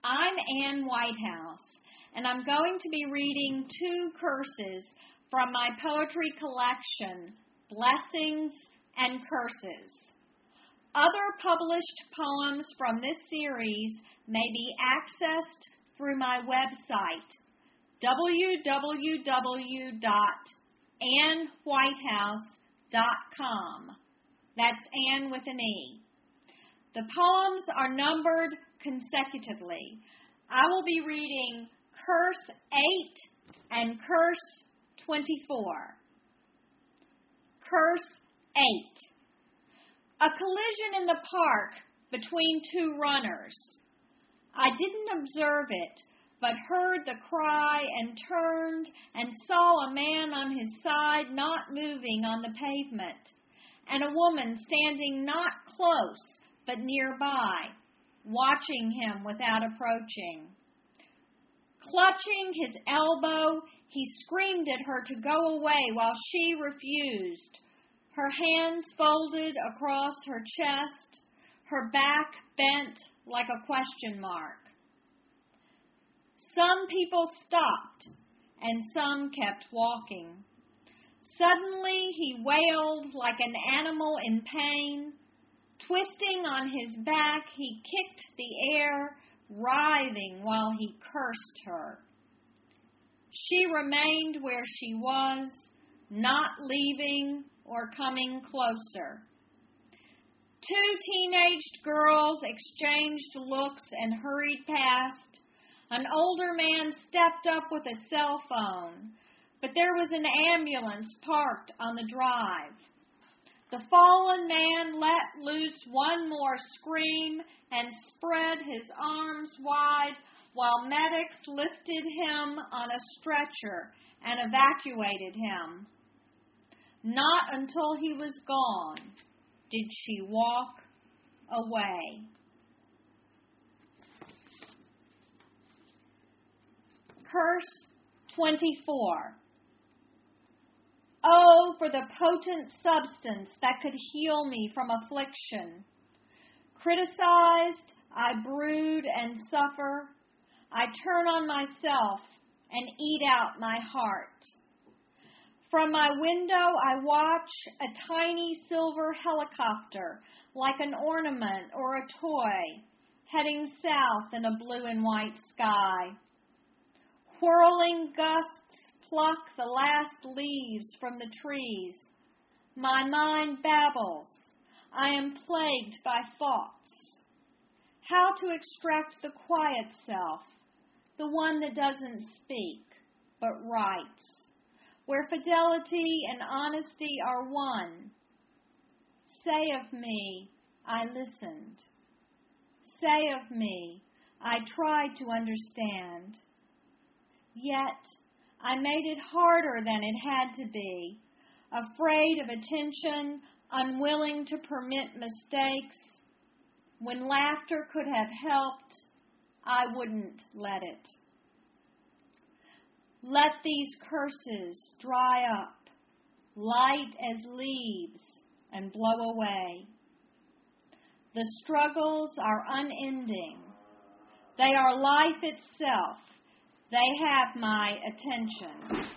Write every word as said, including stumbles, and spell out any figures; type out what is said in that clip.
I'm Ann Whitehouse, and I'm going to be reading two curses from my poetry collection, Blessings and Curses. Other published poems from this series may be accessed through my website, w w w dot ann whitehouse dot com. That's Ann with an E. The poems are numbered consecutively. I will be reading Curse eight and Curse twenty-four. Curse eight. A collision in the park between two runners. I didn't observe it, but heard the cry and turned and saw a man on his side not moving on the pavement, and a woman standing not close but nearby, watching him without approaching. Clutching his elbow, he screamed at her to go away while she refused, her hands folded across her chest, her back bent like a question mark. Some people stopped, and some kept walking. Suddenly he wailed like an animal in pain. Twisting on his back, he kicked the air, writhing while he cursed her. She remained where she was, not leaving or coming closer. Two teenaged girls exchanged looks and hurried past. An older man stepped up with a cell phone, but there was an ambulance parked on the drive. The fallen man let loose one more scream and spread his arms wide while medics lifted him on a stretcher and evacuated him. Not until he was gone did she walk away. Curse twenty-four. Oh, for the potent substance that could heal me from affliction. Criticized, I brood and suffer. I turn on myself and eat out my heart. From my window, I watch a tiny silver helicopter, like an ornament or a toy, heading south in a blue and white sky. Whirling gusts pluck the last leaves from the trees. My mind babbles. I am plagued by thoughts. How to extract the quiet self, the one that doesn't speak, but writes, where fidelity and honesty are one. Say of me, I listened. Say of me, I tried to understand. Yet, I made it harder than it had to be, afraid of attention, unwilling to permit mistakes. When laughter could have helped, I wouldn't let it. Let these curses dry up, light as leaves, and blow away. The struggles are unending. They are life itself. They have my attention.